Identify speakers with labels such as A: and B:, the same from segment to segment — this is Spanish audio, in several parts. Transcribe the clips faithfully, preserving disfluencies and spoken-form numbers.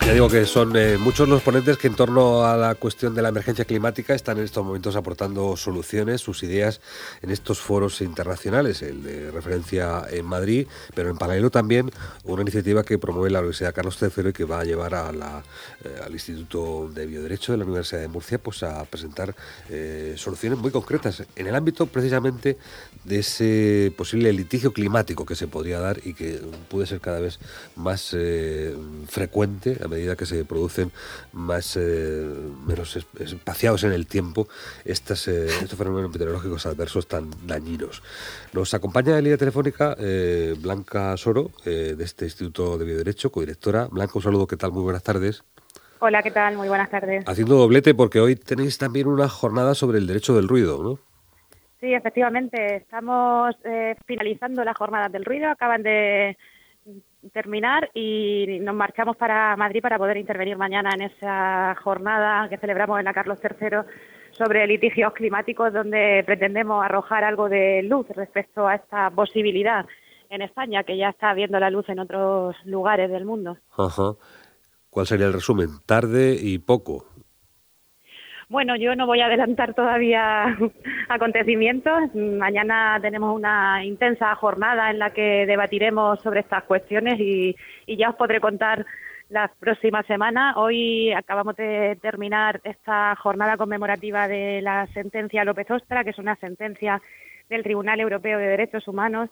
A: Ya digo que son eh, muchos los ponentes que en torno a la cuestión de la emergencia climática están en estos momentos aportando soluciones, sus ideas en estos foros internacionales, el de referencia en Madrid, pero en paralelo también una iniciativa que promueve la Universidad Carlos tercero y que va a llevar a la, eh, al Instituto de Bioderecho de la Universidad de Murcia pues a presentar eh, soluciones muy concretas en el ámbito precisamente de ese posible litigio climático que se podría dar y que puede ser cada vez más eh, frecuente a medida que se producen más eh, menos espaciados en el tiempo estas, eh, estos fenómenos meteorológicos adversos tan dañinos. Nos acompaña en línea telefónica eh, Blanca Soro, eh, de este Instituto de Bioderecho, codirectora. Blanca, un saludo, ¿qué tal? Muy buenas tardes.
B: Hola, ¿qué tal? Muy buenas tardes.
A: Haciendo doblete porque hoy tenéis también una jornada sobre el derecho del ruido, ¿no?
B: Sí, efectivamente, estamos eh, finalizando las jornadas del ruido, acaban de terminar y nos marchamos para Madrid para poder intervenir mañana en esa jornada que celebramos en la Carlos tercero sobre litigios climáticos, donde pretendemos arrojar algo de luz respecto a esta posibilidad en España, que ya está viendo la luz en otros lugares del mundo.
A: Ajá. ¿Cuál sería el resumen? Tarde y poco.
B: Bueno, yo no voy a adelantar todavía acontecimientos. Mañana tenemos una intensa jornada en la que debatiremos sobre estas cuestiones y, y ya os podré contar las próximas semanas. Hoy acabamos de terminar esta jornada conmemorativa de la sentencia López Ostra, que es una sentencia del Tribunal Europeo de Derechos Humanos,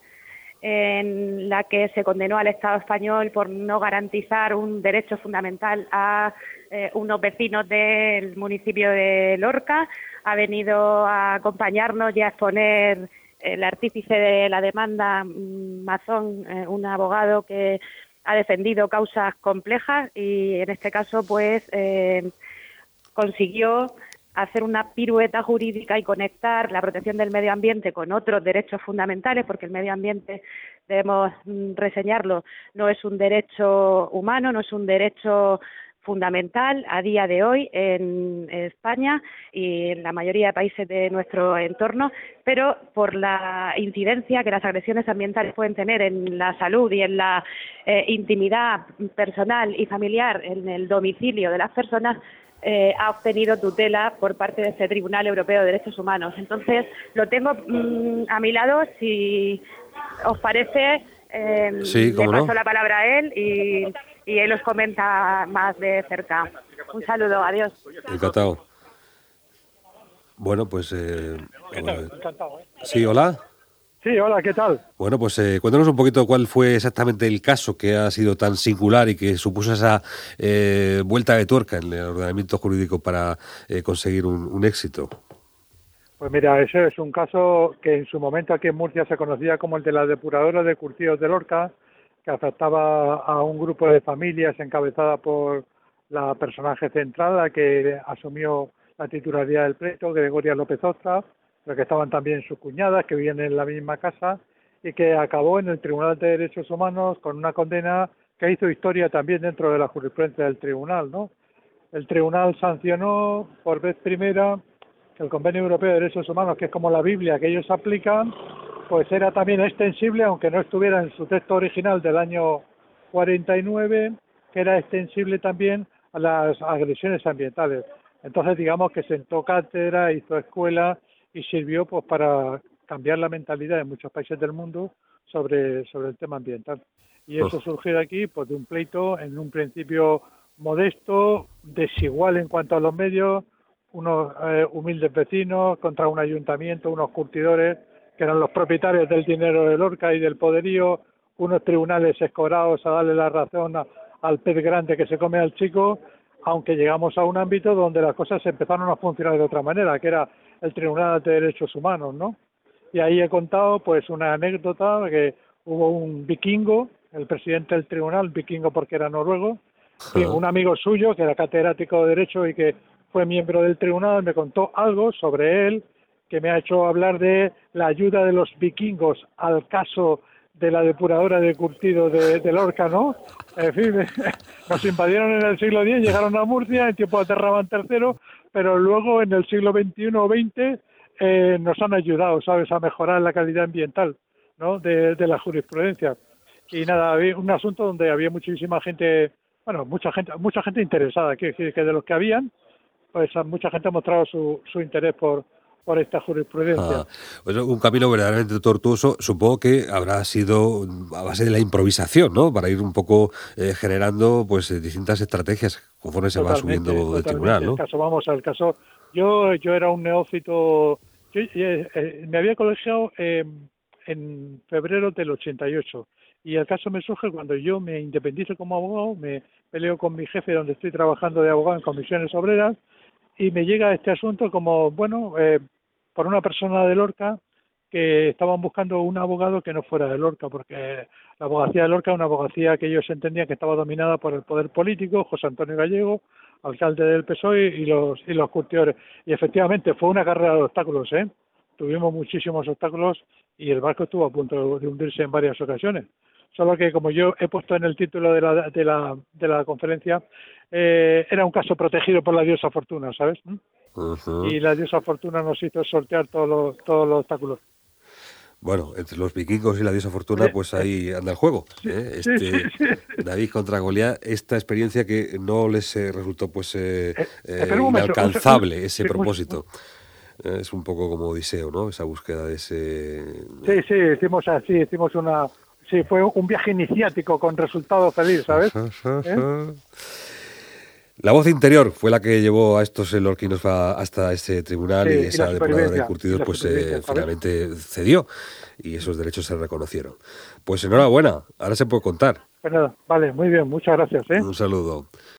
B: en la que se condenó al Estado español por no garantizar un derecho fundamental a eh, unos vecinos del municipio de Lorca. Ha venido a acompañarnos y a exponer el artífice de la demanda, Mazón, eh, un abogado que ha defendido causas complejas y en este caso pues eh, consiguió hacer una pirueta jurídica y conectar la protección del medio ambiente con otros derechos fundamentales, porque el medio ambiente, debemos reseñarlo, no es un derecho humano, no es un derecho fundamental a día de hoy en España y en la mayoría de países de nuestro entorno, pero por la incidencia que las agresiones ambientales pueden tener en la salud y en la eh, intimidad personal y familiar en el domicilio de las personas, Eh, ha obtenido tutela por parte de ese Tribunal Europeo de Derechos Humanos. Entonces, lo tengo mmm, a mi lado, si os parece, eh,
A: sí,
B: le paso
A: no.
B: la palabra a él y, y él os comenta más de cerca. Un saludo, adiós.
A: Encantado. Bueno, pues... Eh,
C: ¿Qué tal? Encantado, ¿eh?
A: Sí, hola.
C: Sí, hola, ¿qué tal?
A: Bueno, pues eh, cuéntanos un poquito cuál fue exactamente el caso que ha sido tan singular y que supuso esa eh, vuelta de tuerca en el ordenamiento jurídico para eh, conseguir un, un éxito.
C: Pues mira, ese es un caso que en su momento aquí en Murcia se conocía como el de la depuradora de Curtidos de Lorca, que afectaba a un grupo de familias encabezada por la personaje central, la que asumió la titularidad del pleito, Gregoria López Ostra, pero que estaban también sus cuñadas, que vivían en la misma casa, y que acabó en el Tribunal de Derechos Humanos con una condena que hizo historia también dentro de la jurisprudencia del tribunal, ¿no? El tribunal sancionó por vez primera que el Convenio Europeo de Derechos Humanos, que es como la Biblia que ellos aplican, pues era también extensible, aunque no estuviera en su texto original del año cuarenta y nueve, que era extensible también a las agresiones ambientales. Entonces, digamos que sentó cátedra, hizo escuela y sirvió pues para cambiar la mentalidad en muchos países del mundo sobre, sobre el tema ambiental. Y eso surgió de aquí, pues de un pleito en un principio modesto, desigual en cuanto a los medios, unos eh, humildes vecinos contra un ayuntamiento, unos curtidores que eran los propietarios del dinero de Lorca y del poderío, unos tribunales escorados a darle la razón a, al pez grande que se come al chico, aunque llegamos a un ámbito donde las cosas empezaron a funcionar de otra manera, que era el Tribunal de Derechos Humanos, ¿no? Y ahí he contado pues una anécdota que hubo un vikingo, el presidente del tribunal, vikingo porque era noruego, y un amigo suyo que era catedrático de Derecho y que fue miembro del tribunal, me contó algo sobre él que me ha hecho hablar de la ayuda de los vikingos al caso de la depuradora de curtido de, de Lorca, ¿no? En fin, nos invadieron en el siglo diez, llegaron a Murcia en tiempo de Terraban tercero, pero luego en el siglo veintiuno o veinte eh, nos han ayudado, ¿sabes?, a mejorar la calidad ambiental, ¿no?, de, de la jurisprudencia. Y nada, había un asunto donde había muchísima gente bueno, mucha gente, mucha gente interesada, quiero decir que de los que habían, pues mucha gente ha mostrado su, su interés por, por esta jurisprudencia.
A: Ah, pues un camino verdaderamente tortuoso, supongo que habrá sido a base de la improvisación, ¿no? Para ir un poco eh, generando pues distintas estrategias conforme se
C: Totalmente,
A: va subiendo
C: totalmente.
A: del tribunal, ¿no?
C: El caso, vamos al caso, yo yo era un neófito, yo eh, eh, me había colegiado eh, en febrero del ochenta y ocho y el caso me surge cuando yo me independizo como abogado, me peleo con mi jefe donde estoy trabajando de abogado en comisiones obreras y me llega este asunto como, bueno, eh, por una persona de Lorca que estaban buscando un abogado que no fuera de Lorca, porque la abogacía de Lorca es una abogacía que ellos entendían que estaba dominada por el poder político, José Antonio Gallego, alcalde del P S O E y los y los curtidores. Y efectivamente fue una carrera de obstáculos, ¿eh? Tuvimos muchísimos obstáculos y el barco estuvo a punto de hundirse en varias ocasiones. Solo que, como yo he puesto en el título de la de la, de la conferencia, eh, era un caso protegido por la diosa Fortuna, ¿sabes? Uh-huh. Y la diosa Fortuna nos hizo sortear todos los, todos los obstáculos.
A: Bueno, entre los vikingos y la diosa Fortuna, pues ahí anda el juego. ¿eh? Este,
C: sí, sí, sí.
A: David contra Goliat, esta experiencia que no les eh, resultó pues eh, eh, eh, inalcanzable, un, ese sí, propósito. Un, es un poco como Odiseo, ¿no? Esa búsqueda de ese...
C: Sí, sí, hicimos así, hicimos una... Sí, fue un viaje iniciático con resultado feliz, ¿sabes? ¿Eh?
A: La voz interior fue la que llevó a estos lorquinos hasta ese tribunal sí, y esa y depuradora de curtidos pues eh, finalmente cedió y esos derechos se reconocieron. Pues enhorabuena, ahora se puede contar.
C: Pues nada, vale, muy bien, muchas gracias. ¿eh?
A: Un saludo.